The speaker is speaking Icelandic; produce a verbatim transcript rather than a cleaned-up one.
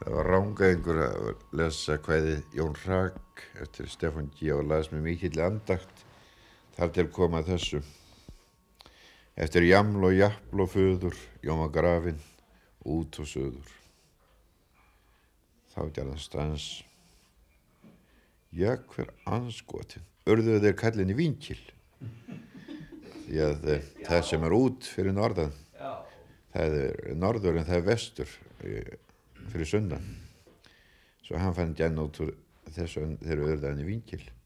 Það var rángaðingur að lesa kvæðið Jón Hrak eftir Stefán G. og las með mikill andakt þar til koma þessu. Eftir jaml og japl og föður, Jón var grafinn, út og söður. Þá gerði hann stans. Já, hver anskotin, urðu þeir kallinni Vínkil. Því að það sem er út fyrir norðan, það er norður en það er vestur fyrir sunnan. Svo hann fann gæn út úr þessu þegar urðu hann í Vínkil.